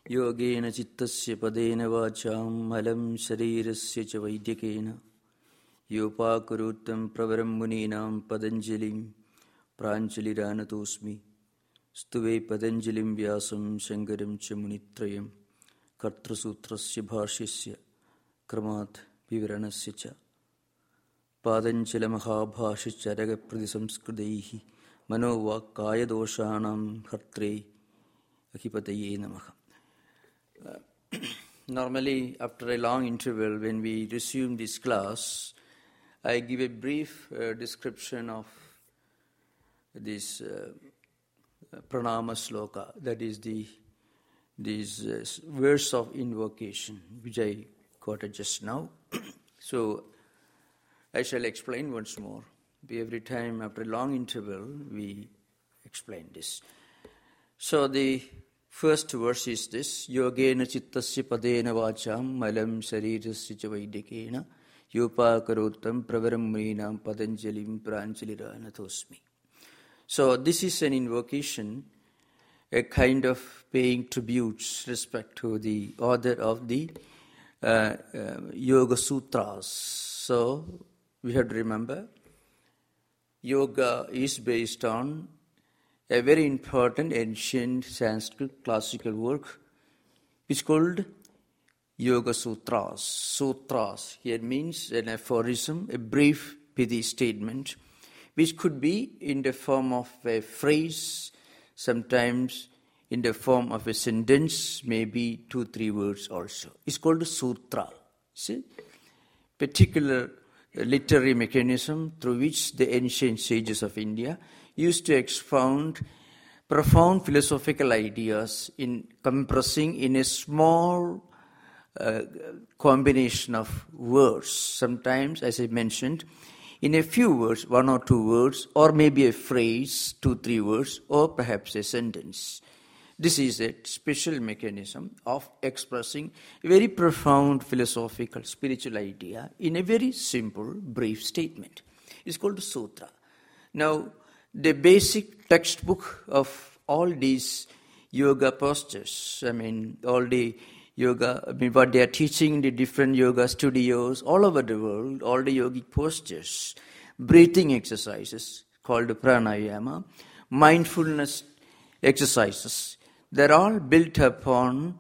Yogena chittasya padena vacham malam sharirasya cha vaidyakena yopakurutam pravaram muninam padanjalim pranjaliranatosmi stuve padanjalim vyasam shankaram cha munitrayam kartrasutrasya bhashyasya kramat vivaranasya cha padanjala mahabhashya charaga pradisamskridaihi manovak kaya doshanam hartre akipataye namaha. Normally, after a long interval, when we resume this class, I give a brief description of this pranama sloka, that is this verse of invocation, which I quoted just now. So, I shall explain once more. Every time after a long interval, we explain this. So, the first verse is this: Yogena chittasya padena vacham malam sharirasya cha vaidyakena yopakarotam pravaram muninam padanjalim pranjaliranatosmi. So this is an invocation, a kind of paying tributes respect to the author of the Yoga Sutras. So we have to remember, yoga is based on a very important ancient Sanskrit classical work which is called Yoga Sutras. Sutras here means an aphorism, a brief pithy statement, which could be in the form of a phrase, sometimes in the form of a sentence, maybe 2-3 words also. It's called a sutra. See? Particular literary mechanism through which the ancient sages of India used to expound profound philosophical ideas in compressing in a small combination of words. Sometimes, as I mentioned, in a few words, 1 or 2 words, or maybe a phrase, 2-3 words, or perhaps a sentence. This is a special mechanism of expressing a very profound philosophical, spiritual idea in a very simple, brief statement. It's called sutra. Now, the basic textbook of all these yoga postures, all the yoga, what they are teaching in the different yoga studios all over the world, all the yogic postures, breathing exercises called pranayama, mindfulness exercises, they're all built upon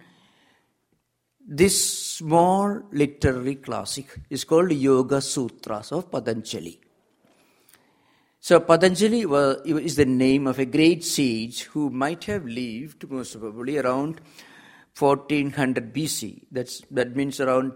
this small literary classic. It's called Yoga Sutras of Patanjali. So Patanjali is the name of a great sage who might have lived most probably around 1400 BC. That means around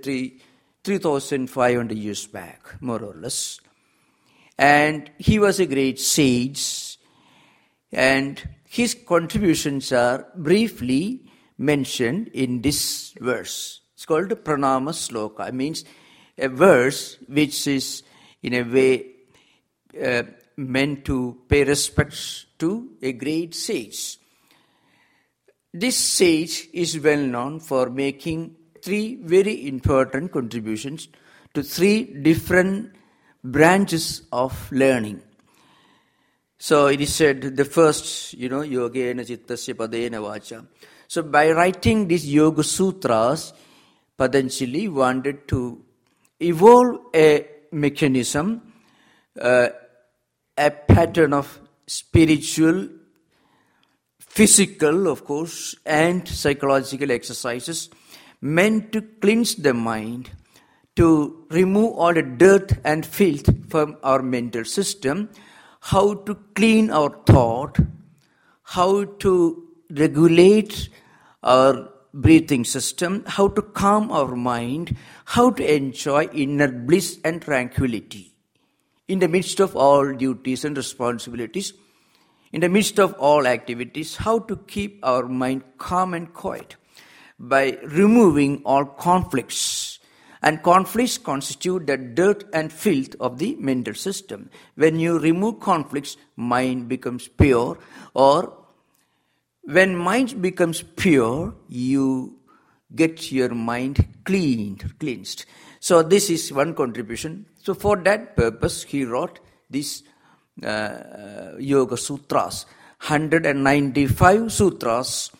3,500 years back, more or less. And he was a great sage, and his contributions are briefly mentioned in this verse. It's called Pranama Sloka. It means a verse which is in a way meant to pay respects to a great sage. This sage is well known for making 3 very important contributions to 3 different branches of learning. So it is said, the first, Yogena Chittasya Padena Vacha. So by writing these Yoga Sutras, Patanjali wanted to evolve a mechanism, a pattern of spiritual, physical, of course, and psychological exercises meant to cleanse the mind, to remove all the dirt and filth from our mental system, how to clean our thought, how to regulate our breathing system, how to calm our mind, how to enjoy inner bliss and tranquility in the midst of all duties and responsibilities, in the midst of all activities, how to keep our mind calm and quiet by removing all conflicts. And conflicts constitute the dirt and filth of the mental system. When you remove conflicts, mind becomes pure, or when mind becomes pure, you get your mind cleansed. So this is one contribution. So for that purpose, he wrote these Yoga Sutras. 195 sutras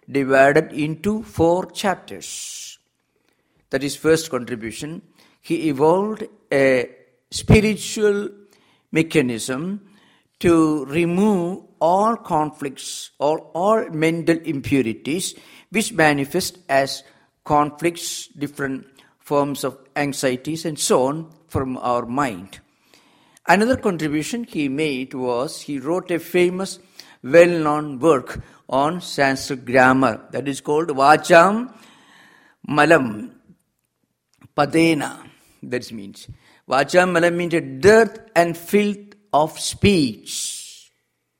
divided into 4 chapters. That is first contribution. He evolved a spiritual mechanism to remove all conflicts or all mental impurities which manifest as conflicts, different forms of anxieties and so on from our mind. Another contribution he made was he wrote a famous, well-known work on Sanskrit grammar that is called Vacham Malam Padena. That means Vacham Malam means a dirt and filth of speech.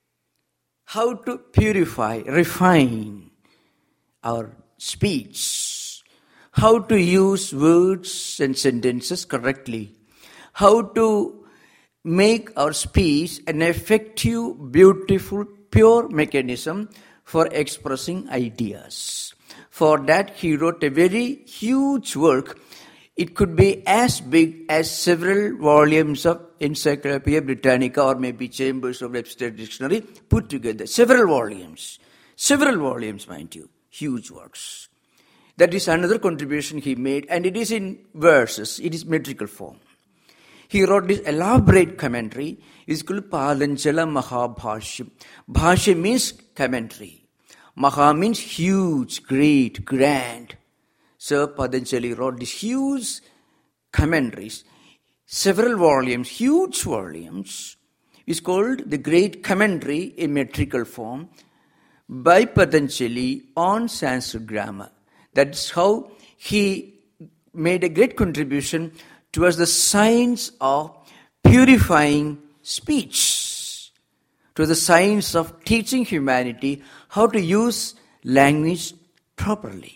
How to purify, refine our speech. How to use words and sentences correctly. How to make our speech an effective, beautiful, pure mechanism for expressing ideas. For that he wrote a very huge work. It could be as big as several volumes of Encyclopedia Britannica or maybe Chambers of Webster Dictionary put together. Several volumes, mind you, huge works. That is another contribution he made, and it is in verses, it is metrical form. He wrote this elaborate commentary. It's called Patanjala Mahabhashyam. Bhashya means commentary. Maha means huge, great, grand. So Patanjali wrote these huge commentaries, several volumes, huge volumes. It's called the Great Commentary in metrical form by Patanjali on Sanskrit grammar. That's how he made a great contribution towards the science of purifying speech, to the science of teaching humanity how to use language properly.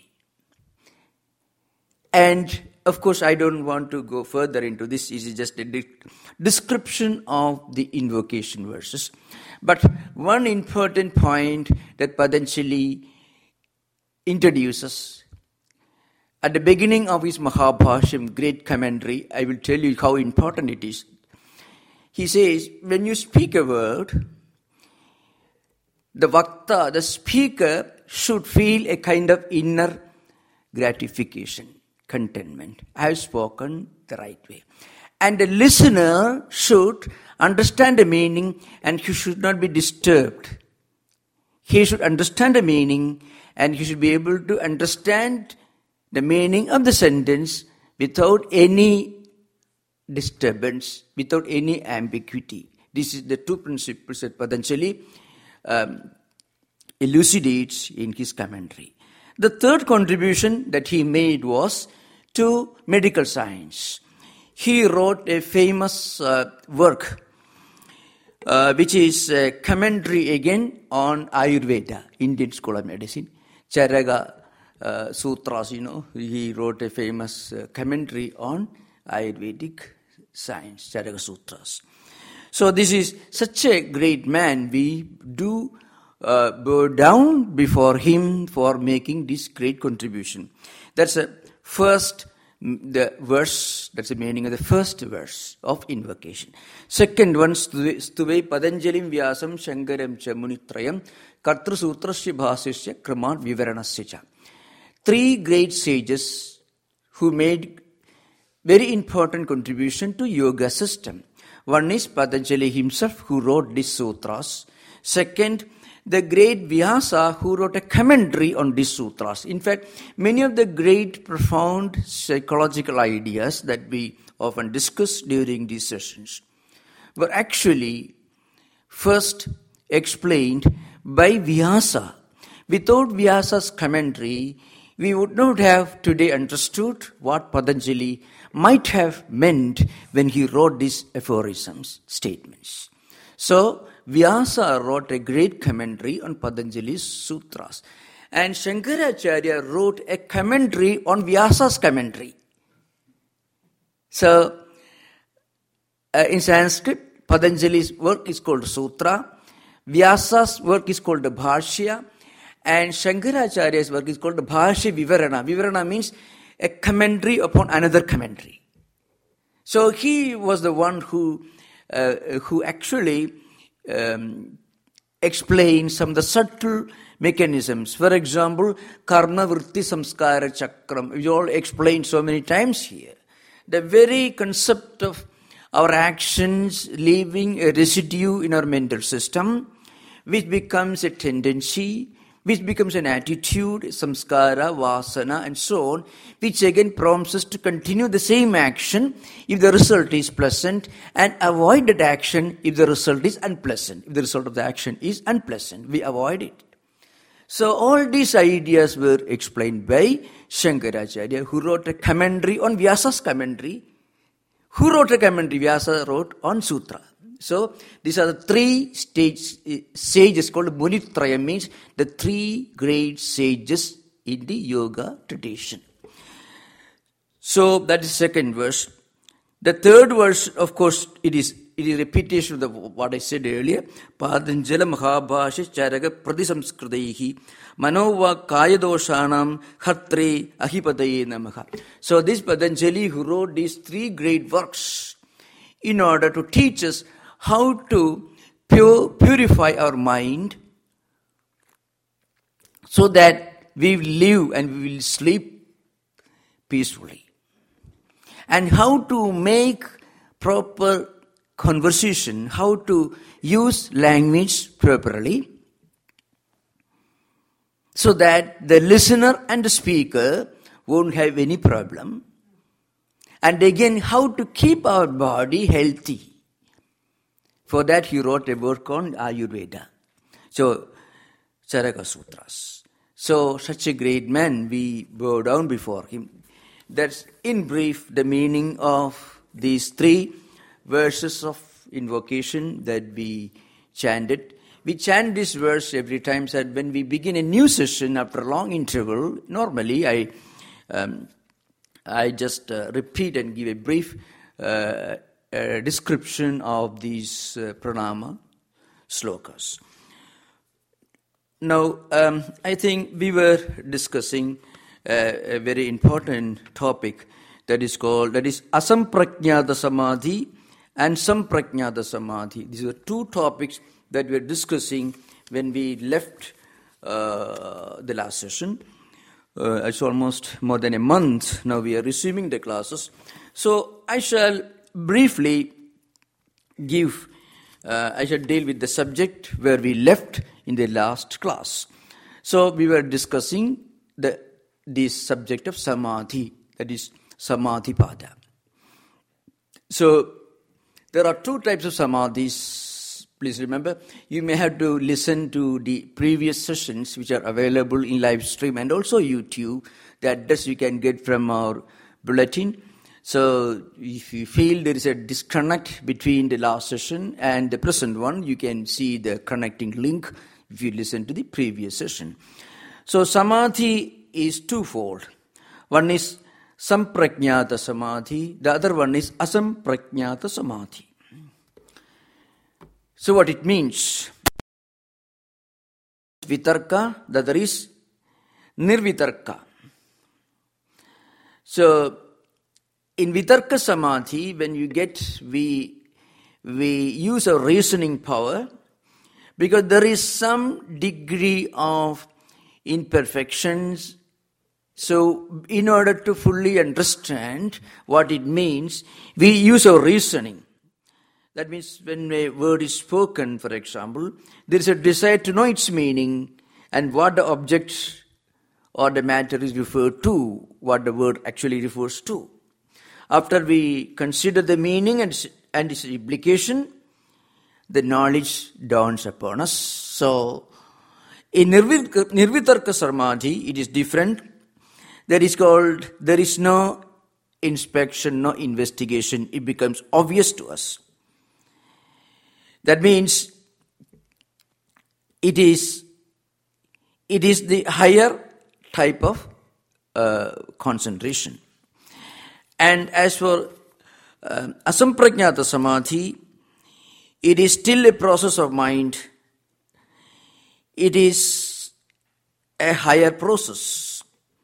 And of course, I don't want to go further into this. This is just a description of the invocation verses. But one important point that Patanjali introduces at the beginning of his Mahabhashyam, great commentary, I will tell you how important it is. He says, when you speak a word, the Vakta, the speaker, should feel a kind of inner gratification, contentment. I have spoken the right way. And the listener should understand the meaning and he should not be disturbed. He should understand the meaning and he should be able to understand the meaning of the sentence without any disturbance, without any ambiguity. This is the two principles that Patanjali elucidates in his commentary. The third contribution that he made was to medical science. He wrote a famous work which is a commentary again on Ayurveda, Indian School of Medicine. Charaka Sutras, he wrote a famous commentary on Ayurvedic science, Charaka Sutras. So this is such a great man. We do bow down before him for making this great contribution. That's the verse, that's the meaning of the first verse of invocation. Second one, Stuve Patanjalim Vyasam Shankaram cha Munitrayam Kartru Sutrasya Bhasisya Kramat Vivaranasya cha. Three great sages who made very important contribution to yoga system. One is Patanjali himself who wrote these sutras. Second, the great Vyasa who wrote a commentary on these sutras. In fact, many of the great profound psychological ideas that we often discuss during these sessions were actually first explained by Vyasa. Without Vyasa's commentary, we would not have today understood what Patanjali might have meant when he wrote these aphorisms, statements. So, Vyasa wrote a great commentary on Patanjali's sutras. And Shankaracharya wrote a commentary on Vyasa's commentary. So, in Sanskrit, Patanjali's work is called Sutra. Vyasa's work is called the Bhashya. And Shankaracharya's work is called the Bhashya Vivarana. Vivarana means a commentary upon another commentary. So he was the one who actually explained some of the subtle mechanisms. For example, karma vritti samskara chakram. We all explained so many times here. The very concept of our actions leaving a residue in our mental system, which becomes a tendency, which becomes an attitude, samskara, vasana, and so on, which again prompts us to continue the same action if the result is pleasant, and avoid that action if the result is unpleasant. If the result of the action is unpleasant, we avoid it. So all these ideas were explained by Shankaracharya, who wrote a commentary on Vyasa's commentary. Who wrote a commentary? Vyasa wrote on Sutra. So these are the three sages called Munitraya, means the three great sages in the yoga tradition. So that is second verse. The third verse, of course, it is repetition of what I said earlier. Padanjala Mahabhasha Charaga Pradisamskridehi Manova Kayadoshanam Hatre Ahipadaye Namaha. So this Patanjali, who wrote these three great works in order to teach us how to purify our mind so that we will live and we will sleep peacefully. And how to make proper conversation, how to use language properly so that the listener and the speaker won't have any problem. And again, how to keep our body healthy. For that he wrote a work on Ayurveda. So, Charaka Sutras. So, such a great man, we bow down before him. That's in brief the meaning of these three verses of invocation that we chanted. We chant this verse every time that when we begin a new session after a long interval. Normally I just repeat and give a brief description of these pranama slokas. Now, I think we were discussing a very important topic that is asamprajnata samadhi and samprajnata samadhi. These are two topics that we were discussing when we left the last session. It's almost more than a month now we are resuming the classes. So I shall briefly deal with the subject where we left in the last class. So we were discussing the subject of samadhi, that is samadhipada. So there are two types of samadhis. Please remember, you may have to listen to the previous sessions which are available in live stream and also YouTube. The address you can get from our bulletin. So if you feel there is a disconnect between the last session and the present one, you can see the connecting link if you listen to the previous session. So samadhi is twofold. One is samprajnata samadhi, the other one is asamprajnata samadhi. So what it means? Vitarka, the other is nirvitarka. So in vitarka samadhi, when you get, we use our reasoning power because there is some degree of imperfections. So in order to fully understand what it means, we use our reasoning. That means when a word is spoken, for example, there is a desire to know its meaning and what the object or the matter is referred to, what the word actually refers to. After we consider the meaning and its implication, the knowledge dawns upon us. So, in Nirvitarka Samadhi, it is different. There is no inspection, no investigation. It becomes obvious to us. That means it is the higher type of concentration. And as for asamprajnata samadhi, it is still a process of mind. It is a higher process.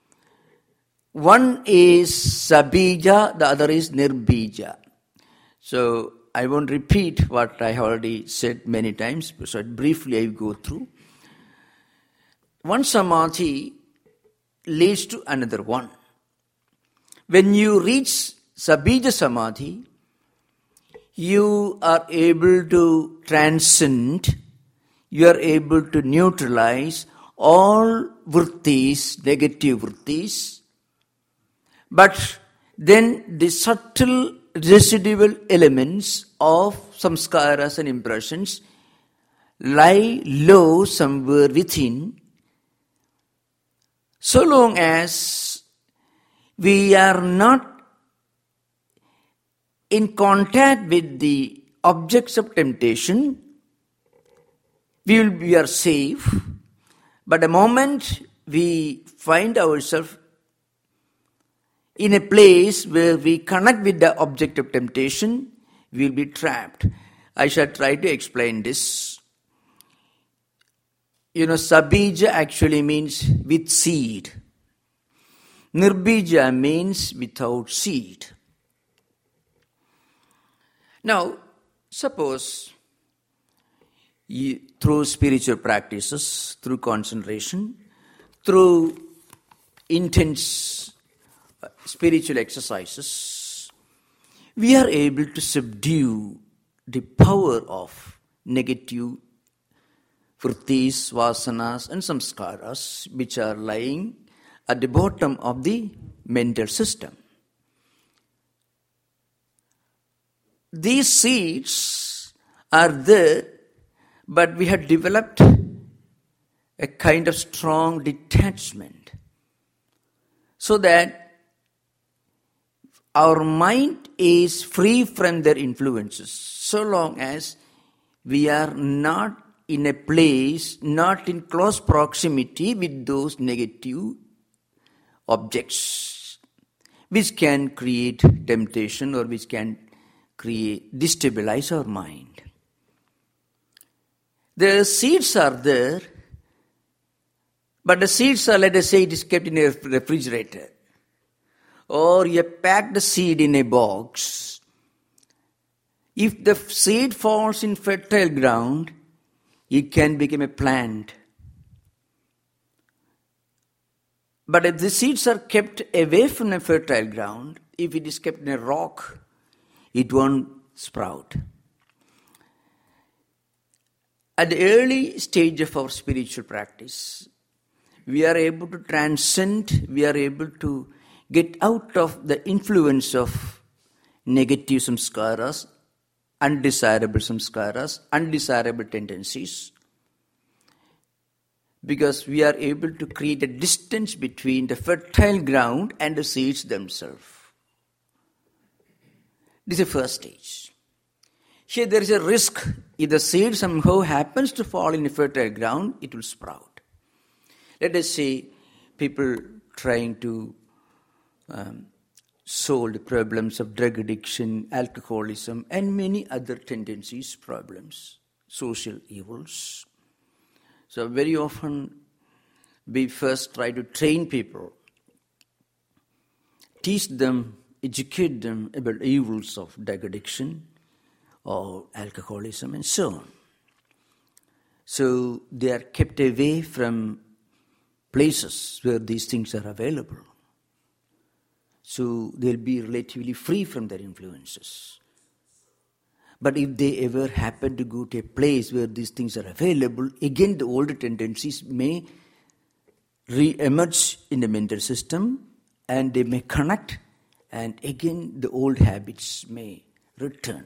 One is sabija, the other is nirbija. So I won't repeat what I have already said many times, so briefly I will go through. one samadhi leads to another one. When you reach Sabija Samadhi, you are able to transcend, you are able to neutralize all vrittis, negative vrittis, but then the subtle residual elements of samskaras and impressions lie low somewhere within. So long as we are not in contact with the objects of temptation, we are safe. But the moment we find ourselves in a place where we connect with the object of temptation, we will be trapped. I shall try to explain this. Sabija actually means with seed. Nirbija means without seed. Now, suppose through spiritual practices, through concentration, through intense spiritual exercises, we are able to subdue the power of negative vrittis, vasanas and samskaras which are lying at the bottom of the mental system. These seeds are there, but we have developed a kind of strong detachment so that our mind is free from their influences, so long as we are not in a place, not in close proximity with those negative objects which can create temptation or which can destabilize our mind. The seeds are there, but the seeds are, let us say, it is kept in a refrigerator. Or you pack the seed in a box. If the seed falls in fertile ground, it can become a plant. But if the seeds are kept away from a fertile ground, if it is kept in a rock, it won't sprout. At the early stage of our spiritual practice, we are able to transcend, we are able to get out of the influence of negative samskaras, undesirable samskaras, undesirable tendencies, because we are able to create a distance between the fertile ground and the seeds themselves. This is the first stage. Here there is a risk. If the seed somehow happens to fall in a fertile ground, it will sprout. Let us say people trying to solve the problems of drug addiction, alcoholism, and many other tendencies, problems, social evils. So very often we first try to train people, teach them, educate them about evils of drug addiction or alcoholism and so on. So they are kept away from places where these things are available. So they'll be relatively free from their influences. But if they ever happen to go to a place where these things are available, again the older tendencies may re-emerge in the mental system and they may connect, and again the old habits may return.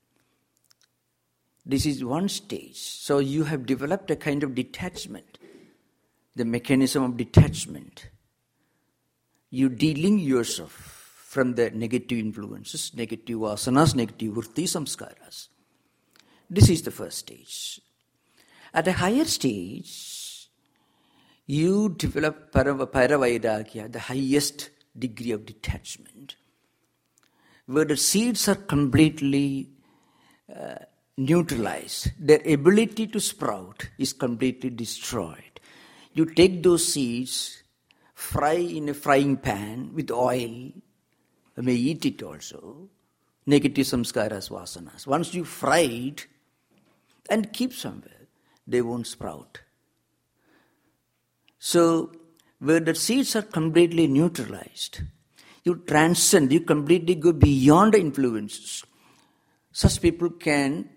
This is one stage. So you have developed a kind of detachment, the mechanism of detachment. You de-link yourself from the negative influences, negative vasanas, negative vritti samskaras. This is the first stage. At a higher stage, you develop paravairagya, the highest degree of detachment, where the seeds are completely neutralized. Their ability to sprout is completely destroyed. You take those seeds, fry in a frying pan with oil, you may eat it also, negative samskaras, vasanas. Once you fry it and keep somewhere, they won't sprout. So, where the seeds are completely neutralized, you transcend, you completely go beyond the influences. Such people can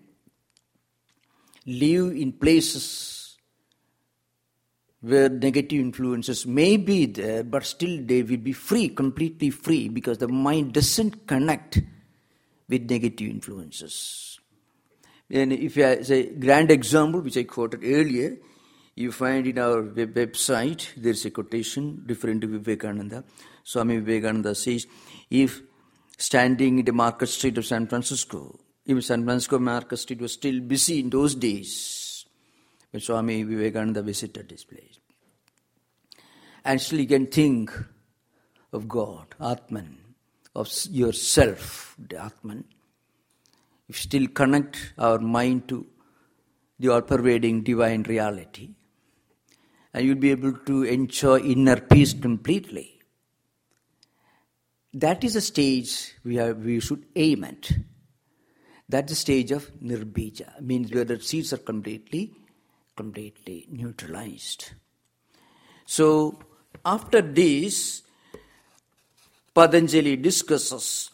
live in places where negative influences may be there, but still they will be free, completely free, because the mind doesn't connect with negative influences. And if I say grand example, which I quoted earlier, you find in our website, there's a quotation referring to Vivekananda. Swami Vivekananda says, if standing in the market street of San Francisco, even San Francisco market street was still busy in those days, when Swami Vivekananda visited this place. And still you can think of God, Atman, of yourself, the Atman. If still connect our mind to the all-pervading divine reality, and you'll be able to enjoy inner peace completely. That is a stage we should aim at. That's the stage of nirbija, means where the seeds are completely neutralized. So, after this, Patanjali discusses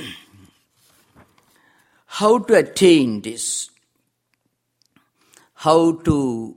how to attain this, how to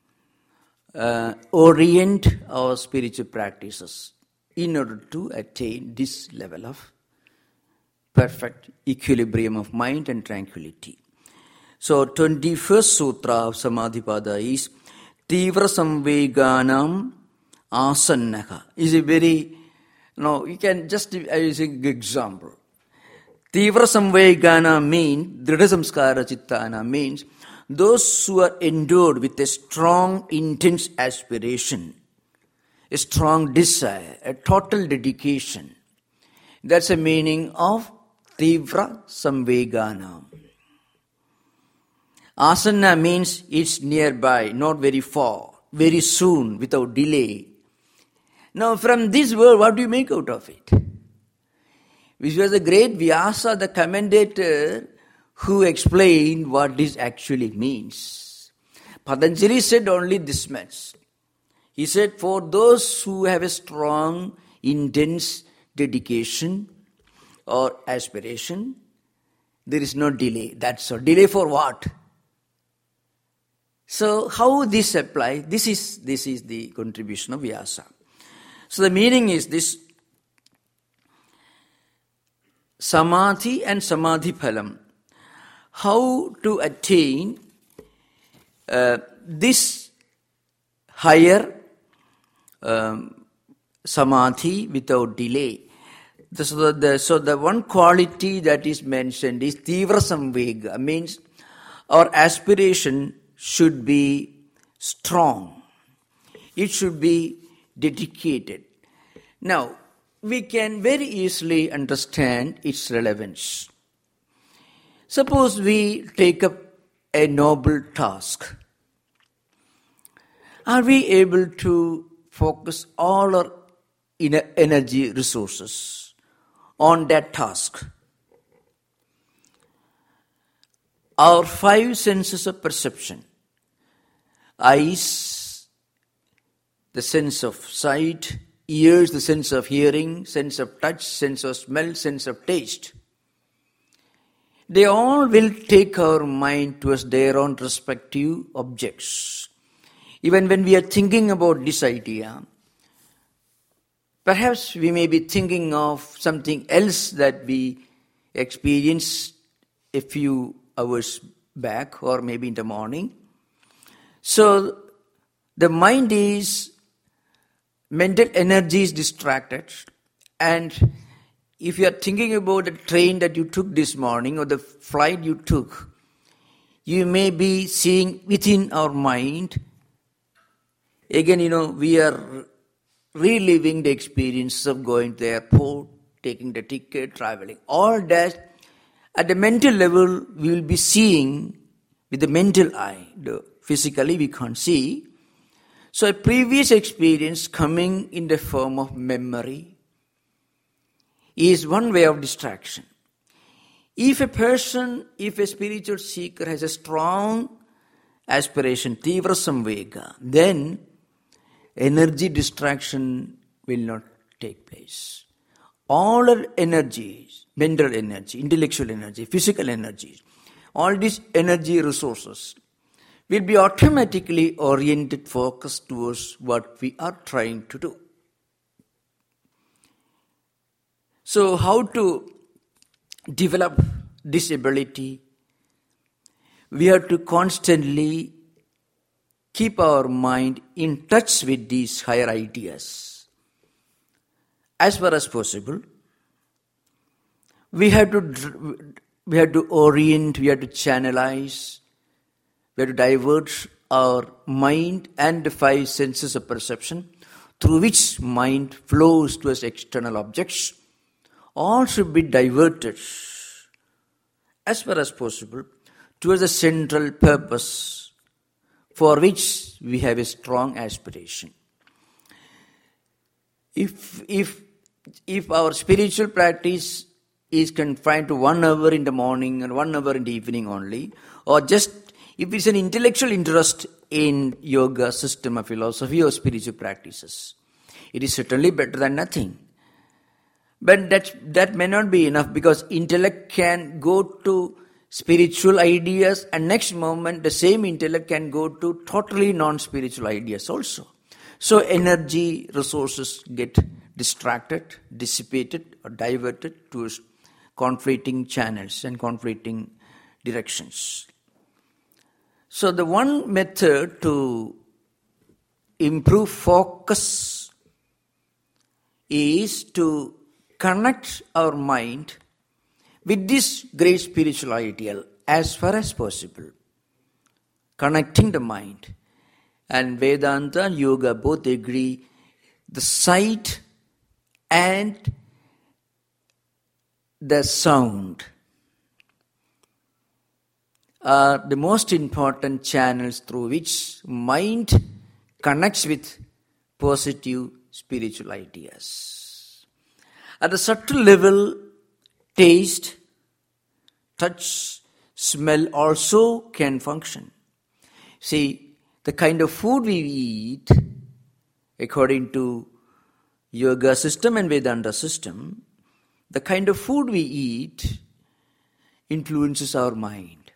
orient our spiritual practices in order to attain this level of perfect equilibrium of mind and tranquility. So, 21st Sutra of Samadhipada is Tivra Samveganam Asannaha. Is a very, you can just use an example. Tivra Samvegana means, Dhrida Samskara Chittana means, those who are endued with a strong, intense aspiration, a strong desire, a total dedication. That's the meaning of Tivra Samvegana. Asanna means it's nearby, not very far, very soon, without delay. Now from this word, what do you make out of it? Which was the great Vyasa, the commentator, who explained what this actually means. Patanjali said only this much. He said, for those who have a strong, intense dedication or aspiration, there is no delay. That's all. Delay for what? So how this applies? This is the contribution of Vyasa. So the meaning is this: Samadhi and Samadhi Phalam. How to attain this higher Samadhi without delay. So the one quality that is mentioned is Tivra Samvega, means our aspiration should be strong. It should be dedicated. Now, we can very easily understand its relevance. Suppose we take up a noble task. Are we able to focus all our energy resources on that task? Our 5 senses of perception, eyes, the sense of sight, ears, the sense of hearing, sense of touch, sense of smell, sense of taste, they all will take our mind towards their own respective objects. Even when we are thinking about this idea, perhaps we may be thinking of something else that we experienced a few hours back or maybe in the morning. So the mind is, mental energy is distracted, and if you are thinking about the train that you took this morning or the flight you took, you may be seeing within our mind, again, we are reliving the experience of going to the airport, taking the ticket, traveling. All that, at the mental level, we will be seeing with the mental eye. Physically, we can't see. So a previous experience coming in the form of memory is one way of distraction. If a spiritual seeker has a strong aspiration, Tivra Samvega, then energy distraction will not take place. All our energies, mental energy, intellectual energy, physical energy, all these energy resources will be automatically oriented, focused towards what we are trying to do. So how to develop this ability? We have to constantly keep our mind in touch with these higher ideas. As far as possible, we have to orient, we have to channelize, we have to divert our mind and the five senses of perception through which mind flows towards external objects. All should be diverted as far as possible towards the central purpose for which we have a strong aspiration. If our spiritual practice is confined to 1 hour in the morning and 1 hour in the evening only, or just if it's an intellectual interest in yoga system or philosophy or spiritual practices, it is certainly better than nothing. But that may not be enough, because intellect can go to spiritual ideas and next moment the same intellect can go to totally non-spiritual ideas also. So energy resources get distracted, dissipated or diverted to conflicting channels and conflicting directions. So the one method to improve focus is to connect our mind with this great spiritual ideal as far as possible. Connecting the mind. And Vedanta and Yoga both agree the sight and the sound are the most important channels through which mind connects with positive spiritual ideas. At a subtle level, taste, touch, smell also can function. See, the kind of food we eat, according to Yoga system and Vedanta system, the kind of food we eat influences our mind.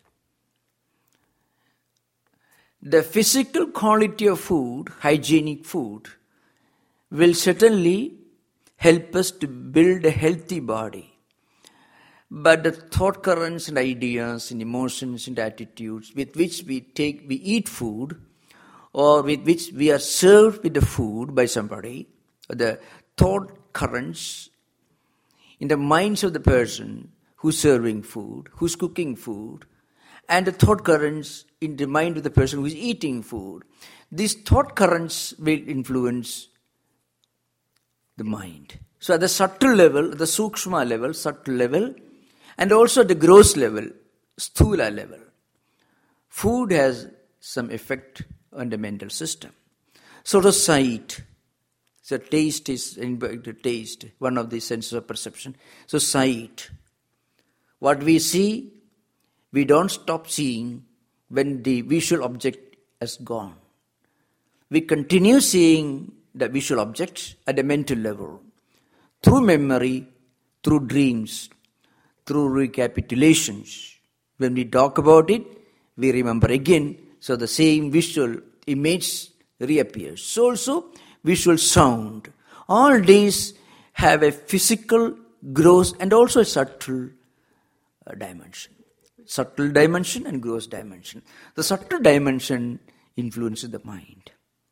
The physical quality of food, hygienic food, will certainly help us to build a healthy body. But the thought currents and ideas and emotions and attitudes with which we eat food, or with which we are served with the food by somebody, the thought currents in the minds of the person who's serving food, who's cooking food, and the thought currents in the mind of the person who is eating food. These thought currents will influence the mind. So at the subtle level, the sukshma level, subtle level, and also the gross level, sthula level, food has some effect on the mental system. So the sight, so taste is taste, one of the senses of perception. So sight, what we see, we don't stop seeing when the visual object has gone. We continue seeing the visual objects at the mental level, through memory, through dreams, through recapitulations. When we talk about it, we remember again, so the same visual image reappears. So also visual sound. All these have a physical, gross, and also a subtle dimension. Subtle dimension and gross dimension. The subtle dimension influences the mind.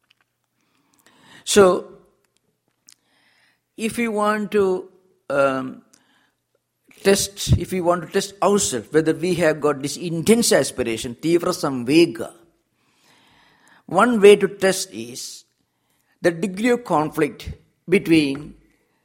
So, if we want to test ourselves, whether we have got this intense aspiration, tivra samvega, one way to test is the degree of conflict between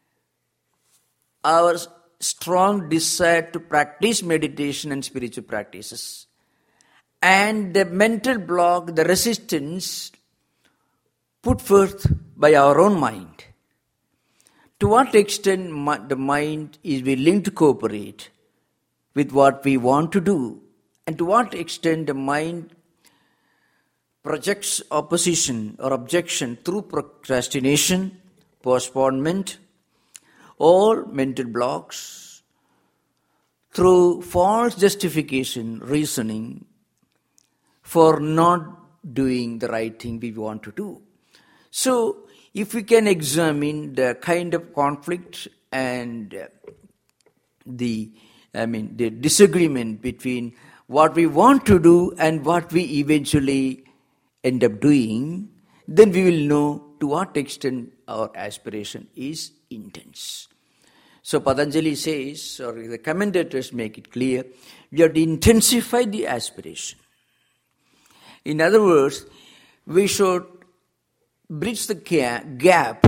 our strong desire to practice meditation and spiritual practices and the mental block, the resistance put forth by our own mind. To what extent the mind is willing to cooperate with what we want to do, and to what extent the mind projects opposition or objection through procrastination, postponement, or mental blocks, through false justification, reasoning for not doing the right thing we want to do. So, if we can examine the kind of conflict and the disagreement between what we want to do and what we eventually end up doing, then we will know to what extent our aspiration is intense. So Patanjali says, or the commentators make it clear, we have to intensify the aspiration. In other words, we should bridge the gap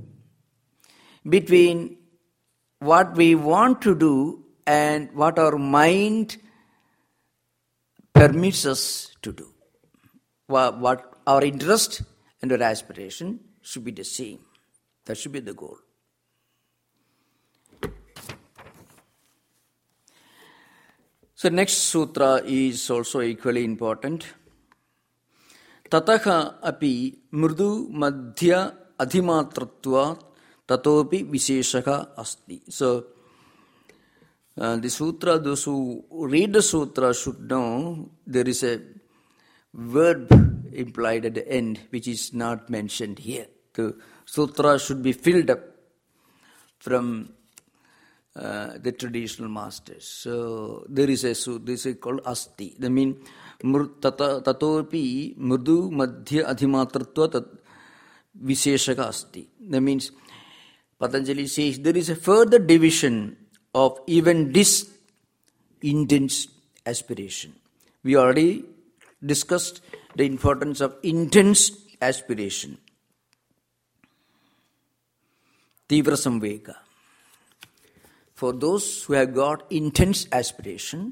between what we want to do and what our mind permits us to do. What our interest and our aspiration should be the same. That should be the goal. So next sutra is also equally important. Tataha api mrudu madhya adhimatratvat tatopi visheshaka asti. So the sutra, those who read the sutra should know there is a verb implied at the end which is not mentioned here. The sutra should be filled up from the traditional masters. So there is this is called asti. That means tatopi mrudu madhya adhimatratva visheshaka asti. That means Patanjali says there is a further division of even this intense aspiration. We already discussed the importance of intense aspiration. Tivra samvega. For those who have got intense aspiration,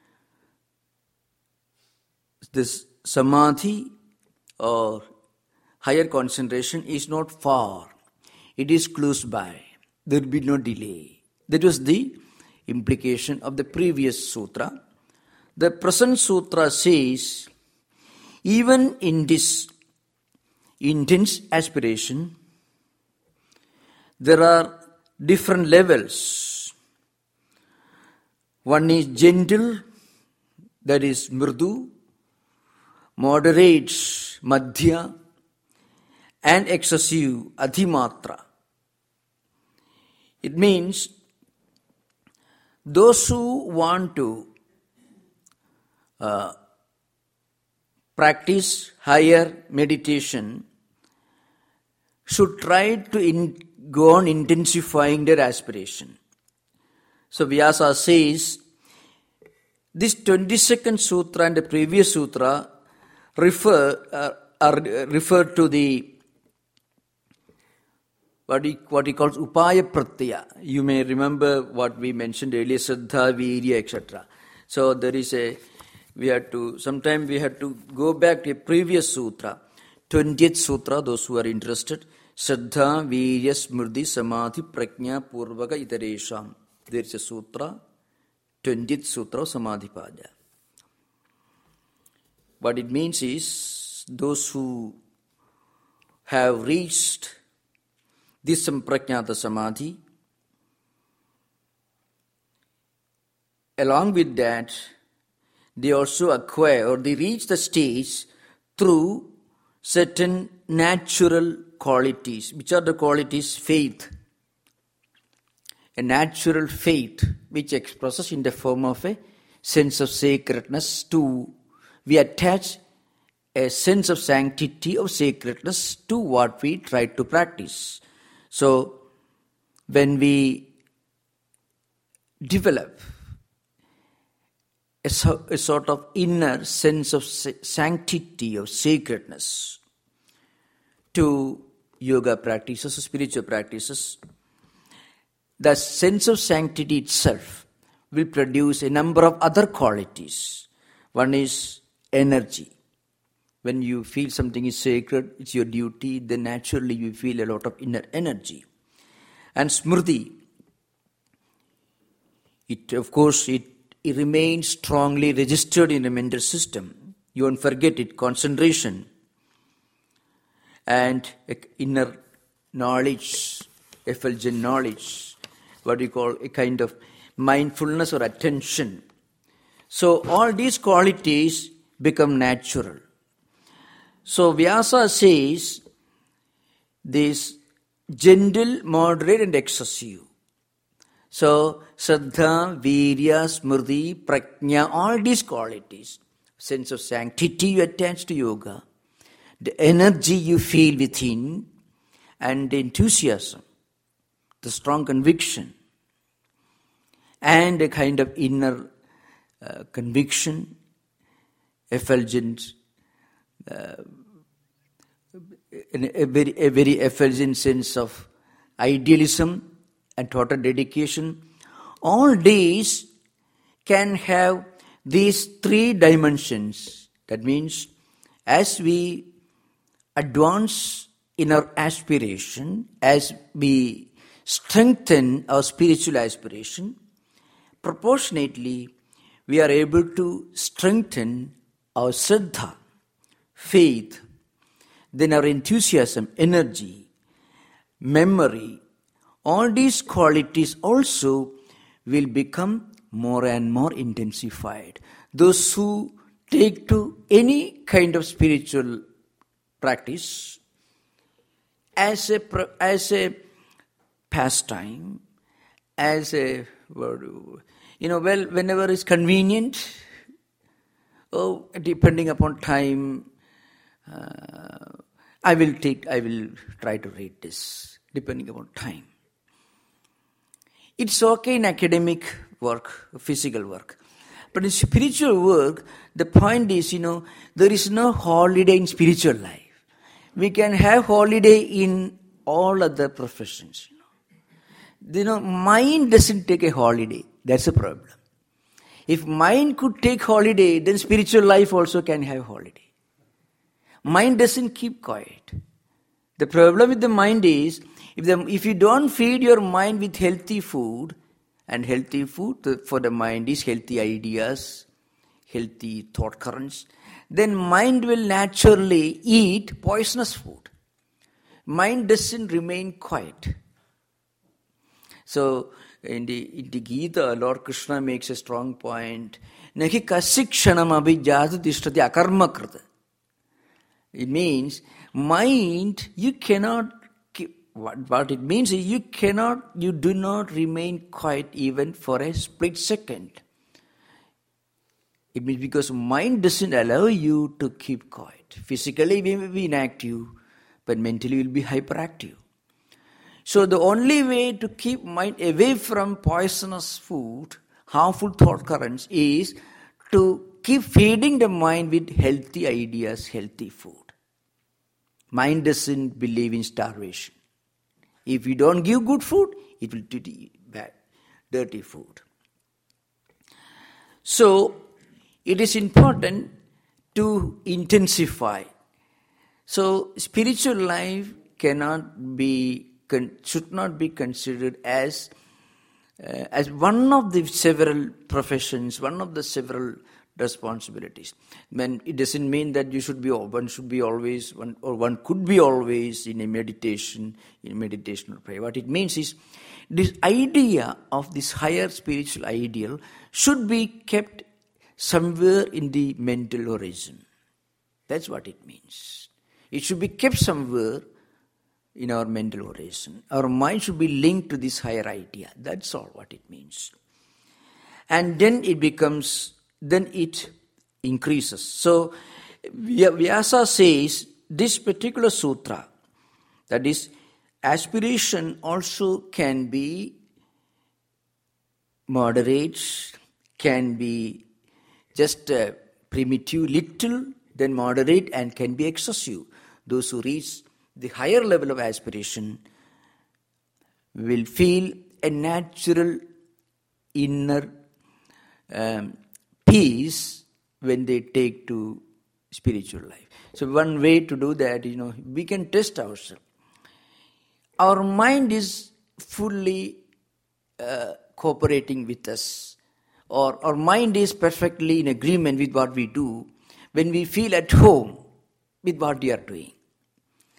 this samadhi or higher concentration is not far. It is close by. There will be no delay. That was the implication of the previous sutra. The present sutra says, even in this intense aspiration, there are different levels. One is gentle, that is mridu, moderate, madhya, and excessive, adhimatra. It means those who want to practice higher meditation should try to go on intensifying their aspiration. So Vyasa says, this 22nd sutra and the previous sutra refer to the what he calls upaya pratyaya. You may remember what we mentioned earlier, Shraddha, Virya, etc. So there is we had to go back to a previous sutra, 20th sutra, those who are interested. Shraddha, Virya, Smriti, Samadhi, Prajna, Purvaka, Itaresham. There is a sutra, 20th sutra, Samadhipada. What it means is, those who have reached this Samprajnata Samadhi, along with that, they also acquire or they reach the stage through certain natural qualities. Which are the qualities? Faith. A natural faith which expresses in the form of a sense of sacredness to, we attach a sense of sanctity, of sacredness to what we try to practice. So, when we develop a sort of inner sense of sanctity, of sacredness to yoga practices, spiritual practices, the sense of sanctity itself will produce a number of other qualities. One is energy. When you feel something is sacred, it's your duty, then naturally you feel a lot of inner energy. And smriti, it remains strongly registered in the mental system. You won't forget it. Concentration, and inner knowledge, effulgent knowledge, what we call a kind of mindfulness or attention. So all these qualities become natural. So Vyasa says this gentle, moderate and excessive. So Shraddha, Virya, Smriti, Prajna, all these qualities, sense of sanctity you attach to yoga, the energy you feel within, and the enthusiasm, the strong conviction, and a kind of inner conviction, effulgent, a very effulgent sense of idealism and total dedication. All these can have these three dimensions. That means as we advance in our aspiration, as we strengthen our spiritual aspiration, proportionately we are able to strengthen our Shraddha, faith, then our enthusiasm, energy, memory. All these qualities also will become more and more intensified. Those who take to any kind of spiritual practice as a pastime, as a, whenever it's convenient, depending upon time, I will try to read this, depending upon time. It's okay in academic work, physical work. But in spiritual work, the point is, there is no holiday in spiritual life. We can have holiday in all other professions. Mind doesn't take a holiday. That's a problem. If mind could take holiday, then spiritual life also can have holiday. Mind doesn't keep quiet. The problem with the mind is, if you don't feed your mind with healthy food, and healthy food for the mind is healthy ideas, healthy thought currents, then mind will naturally eat poisonous food. Mind doesn't remain quiet. So in the Gita, Lord Krishna makes a strong point. Nahi kasikshanam abhijatu tishtati akarma krita. It means mind, you cannot keep, what it means is you do not remain quiet even for a split second. It means because mind doesn't allow you to keep quiet. Physically we may be inactive, but mentally we'll be hyperactive. So the only way to keep mind away from poisonous food, harmful thought currents, is to keep feeding the mind with healthy ideas, healthy food. Mind doesn't believe in starvation. If you don't give good food, it will be bad, dirty food. So it is important to intensify. So spiritual life should not be considered as one of the several professions, one of the several responsibilities. It doesn't mean that one could be always in a meditation or prayer. What it means is this idea of this higher spiritual ideal should be kept somewhere in the mental horizon. That's what it means. It should be kept somewhere in our mental horizon. Our mind should be linked to this higher idea. That's all what it means. And then it increases. So Vyasa says this particular sutra, that is, aspiration also can be moderate, can be just primitive, little, then moderate, and can be excessive. Those who reach the higher level of aspiration will feel a natural inner peace when they take to spiritual life. So one way to do that, we can test ourselves. Our mind is fully cooperating with us, or our mind is perfectly in agreement with what we do when we feel at home with what we are doing.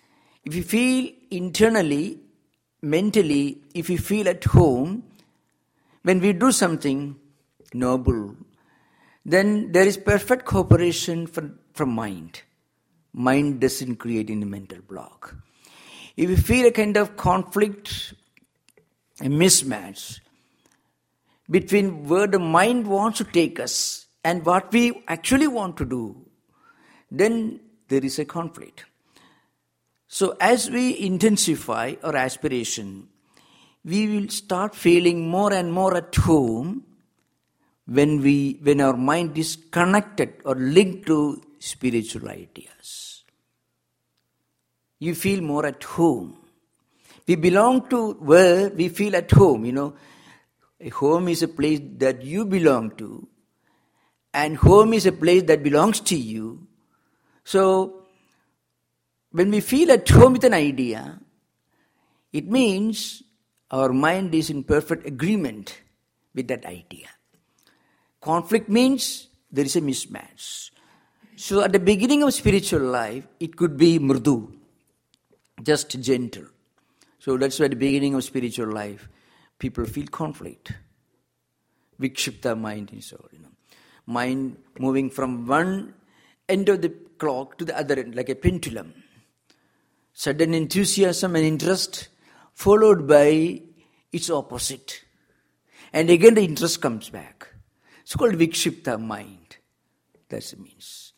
If you feel internally, mentally, if you feel at home, when we do something noble, then there is perfect cooperation from mind. Mind doesn't create any mental block. If you feel a kind of conflict, a mismatch between where the mind wants to take us and what we actually want to do, then there is a conflict. So as we intensify our aspiration, we will start feeling more and more at home when our mind is connected or linked to spiritual ideas. You feel more at home. We belong to where we feel at home. A home is a place that you belong to, and home is a place that belongs to you. So, when we feel at home with an idea, it means our mind is in perfect agreement with that idea. Conflict means there is a mismatch. So at the beginning of spiritual life, it could be mridu, just gentle. So that's why at the beginning of spiritual life, people feel conflict. Vikshipta mind and so on. Mind moving from one end of the clock to the other end, like a pendulum. Sudden enthusiasm and interest followed by its opposite. And again the interest comes back. It's called Vikshipta mind. That's the means.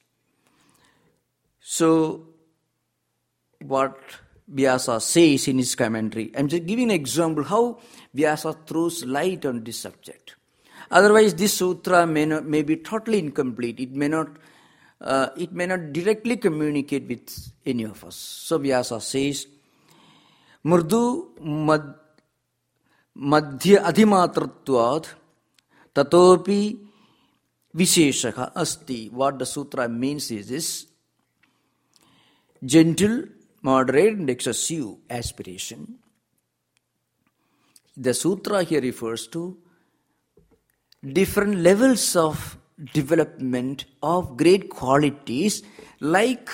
So, what Vyasa says in his commentary, I'm just giving an example how Vyasa throws light on this subject. Otherwise, this sutra may be totally incomplete. It may not directly communicate with any of us. So Vyasa says, Murdu madhya adhimatratvad tatopi visheshaka asti. What the sutra means is this: gentle, moderate and excessive aspiration. The sutra here refers to different levels of development of great qualities like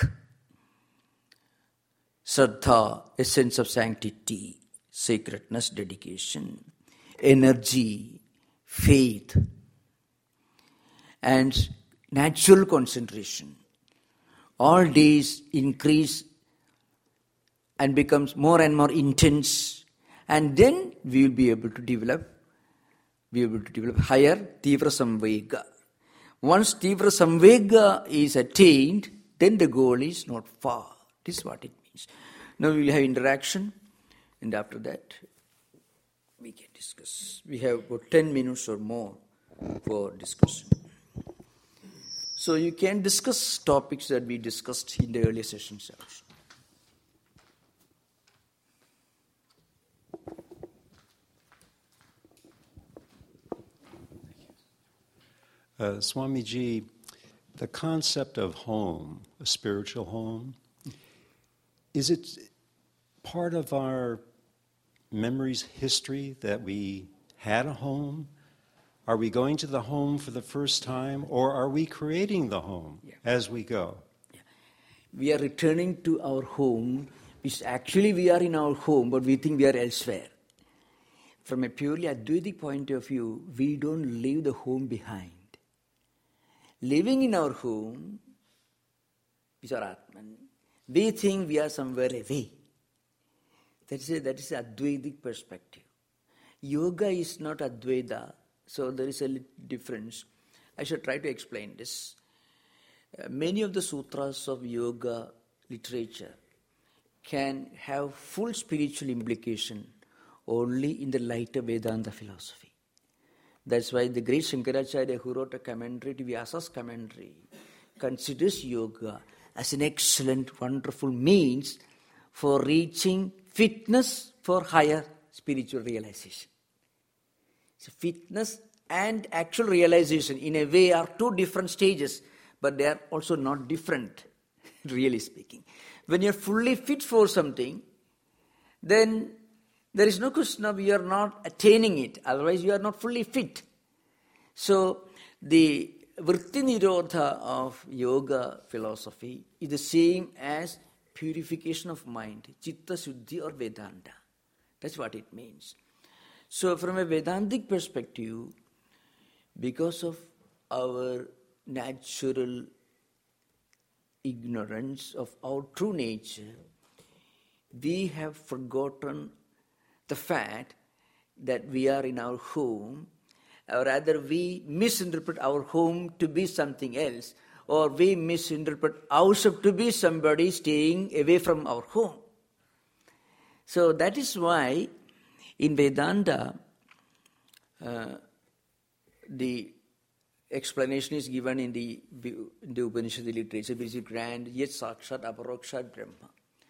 Shraddha, a sense of sanctity, sacredness, dedication, energy, faith, and natural concentration. All these increase and becomes more and more intense, and then we will be able to develop higher Tivra Samvega. Once Tivra Samvega is attained, then the goal is not far. This is what it means. Now we will have interaction, and after that we can discuss. We have about 10 minutes or more for discussion. So you can discuss topics that we discussed in the earlier sessions also. Swamiji, the concept of home, a spiritual home, is it part of our memory's history that we had a home? Are we going to the home for the first time, or are we creating the home as we go? Yeah. We are returning to our home, which actually we are in our home, but we think we are elsewhere. From a purely Advaitic point of view, we don't leave the home behind. Living in our home is our Atman. We think we are somewhere away. That is the Advaitic perspective. Yoga is not Advaita, so there is a little difference. I shall try to explain this. Many of the sutras of yoga literature can have full spiritual implication only in the light of Vedanta philosophy. That's why the great Shankaracharya, who wrote a commentary to Vyasa's commentary, considers yoga as an excellent, wonderful means for reaching fitness for higher spiritual realization. So fitness and actual realization in a way are two different stages, but they are also not different, really speaking. When you're fully fit for something, then there is no question of you are not attaining it, otherwise you are not fully fit. So the Vritti Nirodha of yoga philosophy is the same as purification of mind, Chitta Suddhi or Vedanta. That's what it means. So from a Vedantic perspective, because of our natural ignorance of our true nature, we have forgotten the fact that we are in our home, or rather we misinterpret our home to be something else, or we misinterpret ourselves to be somebody staying away from our home. So that is why in Vedanta, the explanation is given in the Upanishad literature, which is grand, Yet Sakshat Aparokshat Brahma.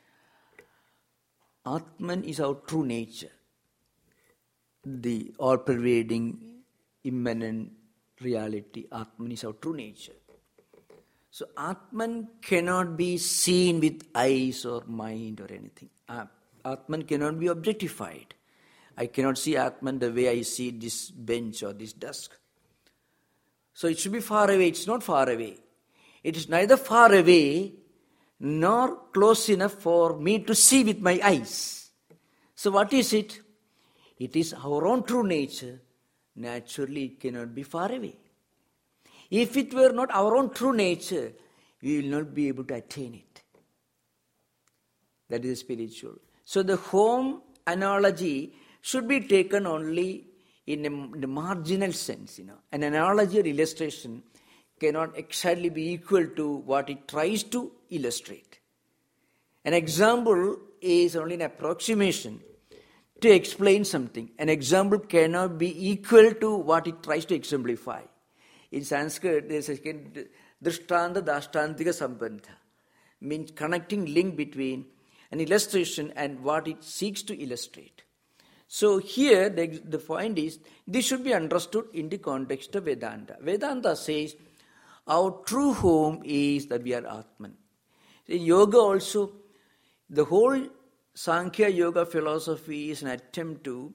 Atman is our true nature, the all-pervading, immanent reality. Atman is our true nature. So Atman cannot be seen with eyes or mind or anything. Atman cannot be objectified. I cannot see Atman the way I see this bench or this desk. So it should be far away. It's not far away. It is neither far away nor close enough for me to see with my eyes. So what is it? It is our own true nature. Naturally, it cannot be far away. If it were not our own true nature, we will not be able to attain it. That is spiritual. So the home analogy should be taken only in a marginal sense. An analogy or illustration cannot exactly be equal to what it tries to illustrate. An example is only an approximation to explain something. An example cannot be equal to what it tries to exemplify. In Sanskrit, there is a drishtanta dashtantika sambandha, means connecting link between an illustration and what it seeks to illustrate. So here the point is, this should be understood in the context of Vedanta. Vedanta says, our true home is that we are Atman. In yoga also, the whole Sankhya Yoga philosophy is an attempt to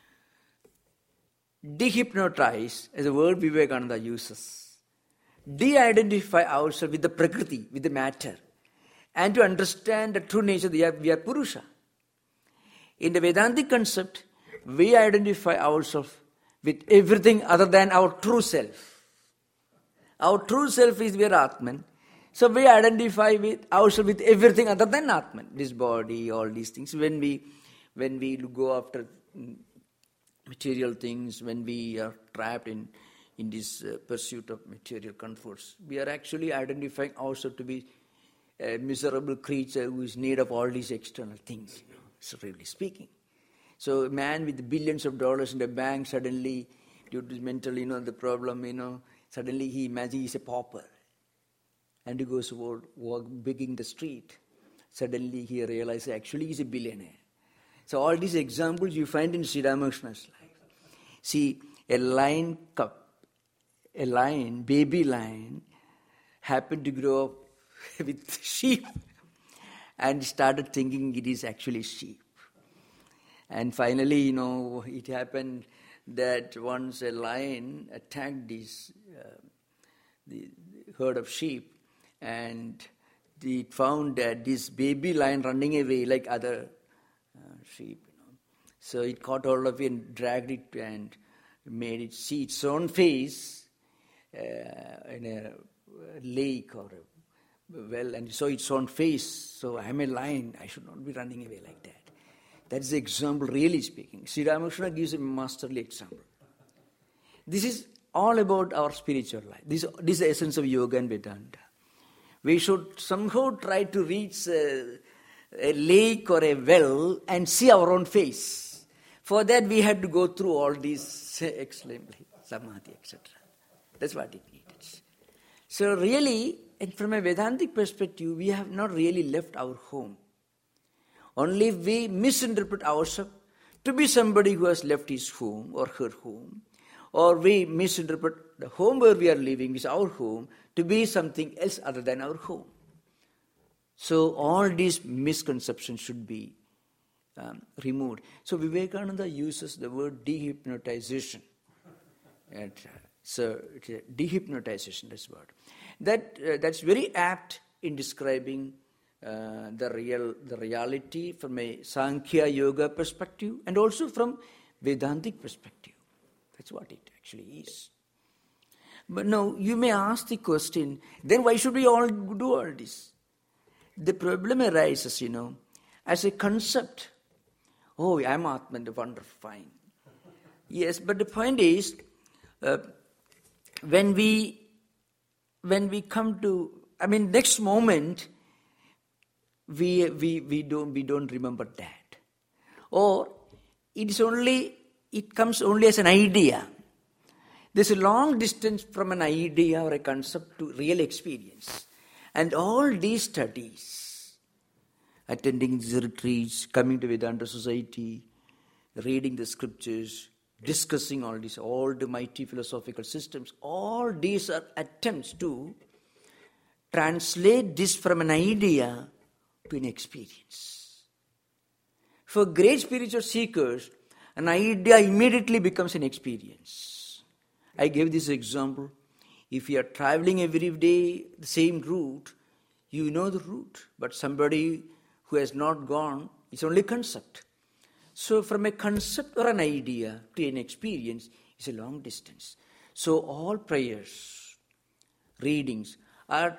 dehypnotize, as the word Vivekananda uses, de-identify ourselves with the Prakriti, with the matter, and to understand the true nature that we are Purusha. In the Vedantic concept, we identify ourselves with everything other than our true self. Our true self is we are Atman. So we identify with ourselves with everything other than Atman. This body, all these things. When we go after material things, when we are trapped in this pursuit of material comforts, we are actually identifying ourselves to be a miserable creature who is in need of all these external things, so really speaking. So a man with billions of dollars in the bank, suddenly, due to mental, the problem, suddenly he imagines he's a pauper. And he goes walk begging the street. Suddenly he realizes actually he's a billionaire. So all these examples you find in Sri Ramakrishna's life. See, a baby lion, happened to grow up with sheep and started thinking it is actually sheep. And finally, it happened that once a lion attacked the herd of sheep, and it found that this baby lion running away like other sheep. So it caught hold of it and dragged it and made it see its own face in a lake or a well, and saw its own face. So I am a lion, I should not be running away like that. That's the example, really speaking. Sri Ramakrishna gives a masterly example. This is all about our spiritual life. This is the essence of yoga and Vedanta. We should somehow try to reach a lake or a well and see our own face. For that we had to go through all these extremely samadhi, etc. That's what it needs. So really, and from a Vedantic perspective, we have not really left our home. Only we misinterpret ourselves to be somebody who has left his home or her home, or we misinterpret the home where we are living is our home to be something else other than our home. So all these misconceptions should be removed. So Vivekananda uses the word dehypnotization. So dehypnotization, this word. That's very apt in describing the reality from a Sankhya Yoga perspective and also from Vedantic perspective. That's what it actually is. But now you may ask the question, then why should we all do all this? The problem arises, as a concept. Oh, I'm Atman, wonderful, fine. Yes, but the point is, when we come to, next moment, we don't remember that, or it comes only as an idea. There's a long distance from an idea or a concept to real experience, and all these studies, attending these retreats, coming to Vedanta Society, reading the scriptures, discussing all the mighty philosophical systems, all these are attempts to translate this from an idea to an experience. For great spiritual seekers, an idea immediately becomes an experience. I gave this example. If you are traveling every day the same route, you know the route, but somebody who has not gone, it's only concept. So from a concept or an idea to an experience is a long distance. So all prayers, readings are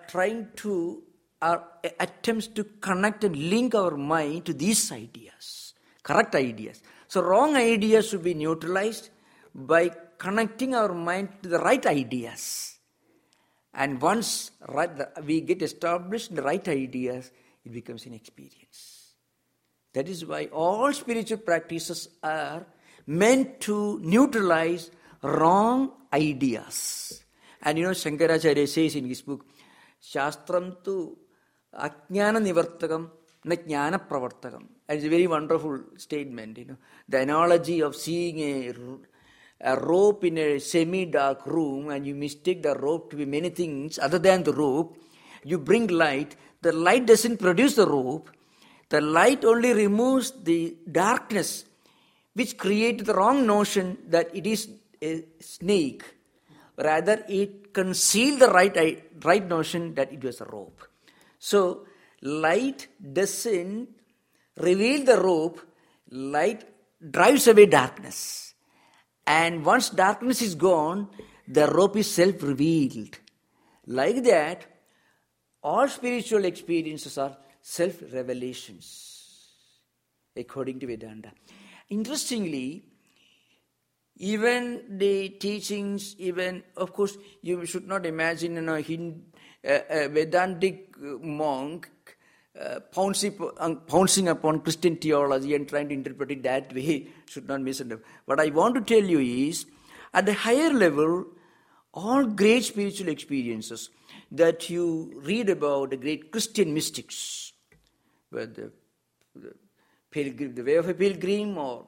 attempts to connect and link our mind to these ideas, correct ideas. So wrong ideas should be neutralized by connecting our mind to the right ideas. And once we get established in the right ideas, it becomes an experience. That is why all spiritual practices are meant to neutralize wrong ideas. And Shankaracharya says in his book, Shastram tu ajnana nivartakam na jnana pravartakam. And it's a very wonderful statement. The analogy of seeing a rope in a semi-dark room, and you mistake the rope to be many things other than the rope. You bring light. The light doesn't produce the rope. The light only removes the darkness, which creates the wrong notion that it is a snake. Rather, it conceals the right notion that it was a rope. So, light doesn't reveal the rope. Light drives away darkness. And once darkness is gone, the rope is self-revealed. Like that, all spiritual experiences are self-revelations, according to Vedanta. Interestingly, even the teachings, of course, you should not imagine a Vedantic monk pouncing upon Christian theology and trying to interpret it that way. Should not misunderstand. What I want to tell you is, at the higher level, all great spiritual experiences that you read about, the great Christian mystics, whether the way of a pilgrim or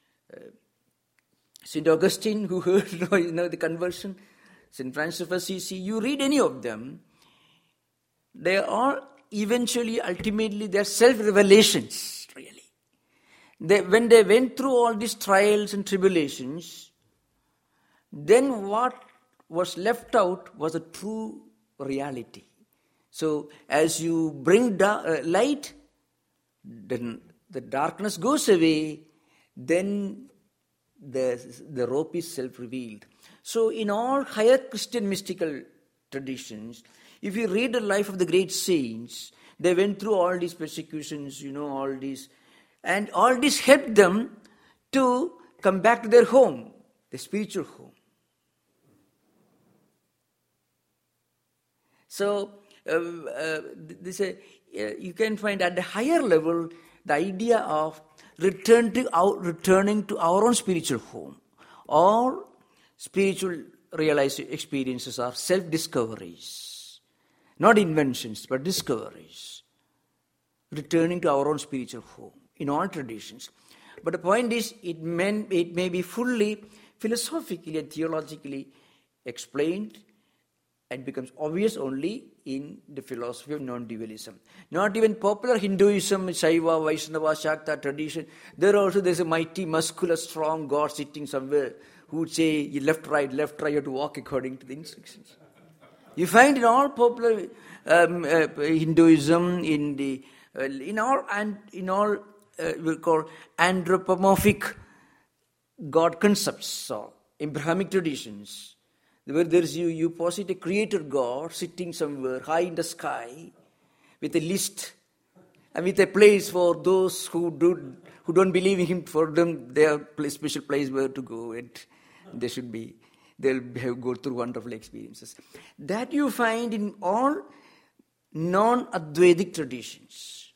St. Augustine, who heard the conversion, St. Francis of Assisi, you read any of them, they are ultimately, they're self-revelations, really. When they went through all these trials and tribulations, then what was left out was a true reality. So, as you bring light, then the darkness goes away, then the rope is self-revealed. So, in all higher Christian mystical traditions, if you read the life of the great saints, they went through all these persecutions, all these, and all this helped them to come back to their home, the spiritual home. So, you can find at the higher level the idea of returning to our own spiritual home. All spiritual realized experiences are self-discoveries, not inventions, but discoveries. Returning to our own spiritual home in all traditions. But the point is, it may be fully philosophically and theologically explained and becomes obvious only in the philosophy of non-dualism. Not even popular Hinduism, Shaiva, Vaishnava, Shakta tradition, there's a mighty, muscular, strong God sitting somewhere who would say, left, right, you have to walk according to the instructions. You find in all popular Hinduism, in all we call anthropomorphic God concepts or Abrahamic traditions, where there's you posit a creator God sitting somewhere high in the sky with a list and with a place for those who don't believe in him. For them, they have a special place where to go, and they'll go through wonderful experiences. That you find in all non-Advaitic traditions.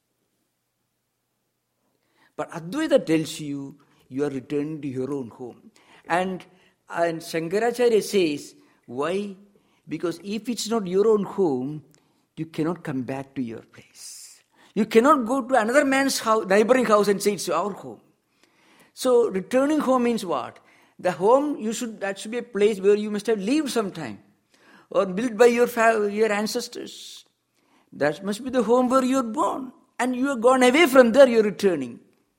But Advaita tells you are returning to your own home. And Shankaracharya says, why? Because if it's not your own home, you cannot come back to your place. You cannot go to another man's house, neighboring house, and say it's our home. So returning home means what? The home that should be a place where you must have lived sometime, or built by your ancestors. That must be the home where you are born, and you are gone away from there. You are returning.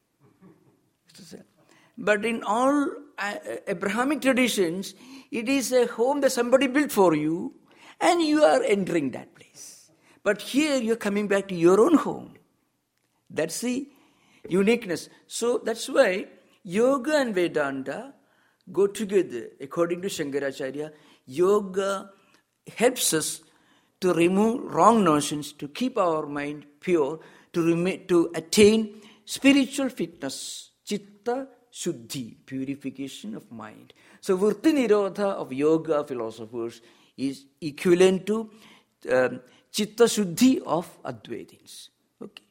But in all Abrahamic traditions, it is a home that somebody built for you, and you are entering that place. But here you are coming back to your own home. That's the uniqueness. So that's why yoga and Vedanta go together. According to Shankaracharya, yoga helps us to remove wrong notions, to keep our mind pure, to attain spiritual fitness, chitta shuddhi, purification of mind. So vritti nirodha of yoga philosophers is equivalent to chitta shuddhi of Advaitins. Okay.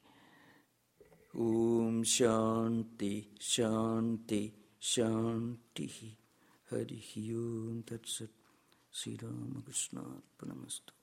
Om Shanti Shanti Shanti Hari Om Tat Sat Sri Ramakrishna Arpanamastu.